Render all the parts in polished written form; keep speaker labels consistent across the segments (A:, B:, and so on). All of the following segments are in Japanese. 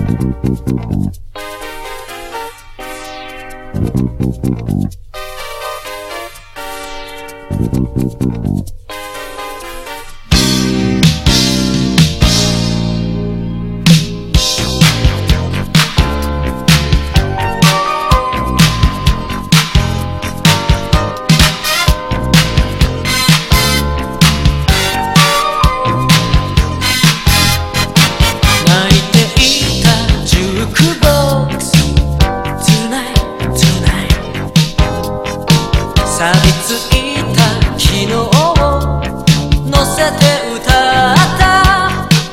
A: 錆びついた昨日を乗せて歌った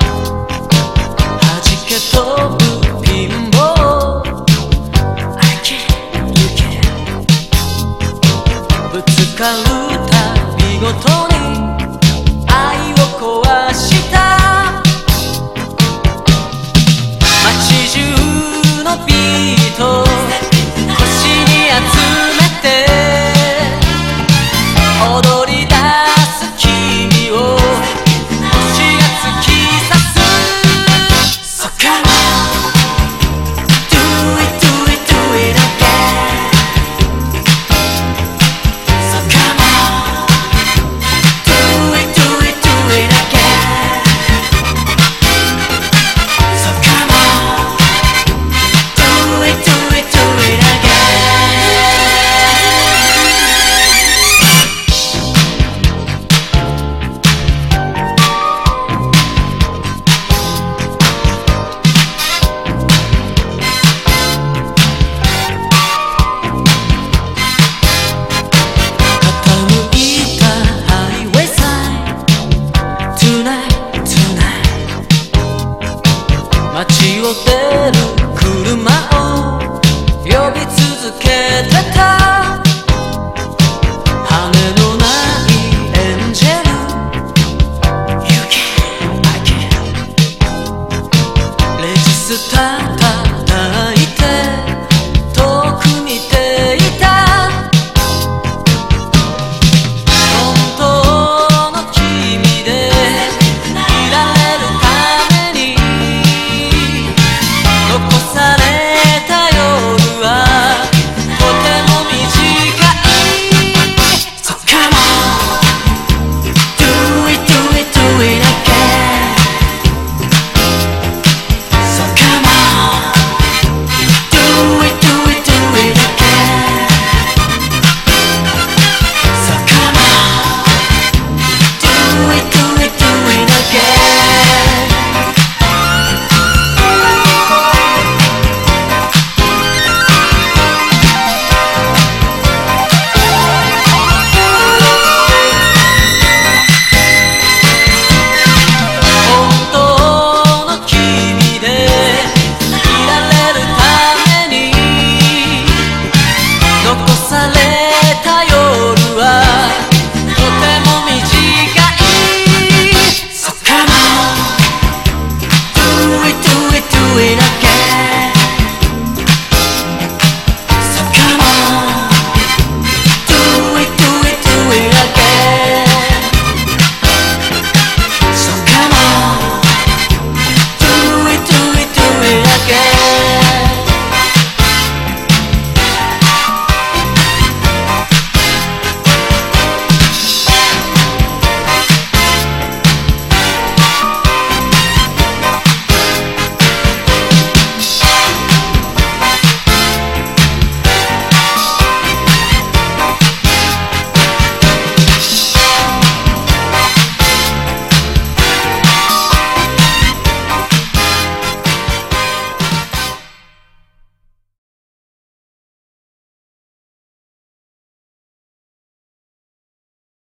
A: 弾け飛ぶピンボー I can't, you can't ぶつかるたびごとに愛を壊した街中のビート星に集めて踊り出す君を星が突き刺す So come on Do it, do it, do it again So come on Do it, do it, do it again So come on Do it, do it, do it again街を出る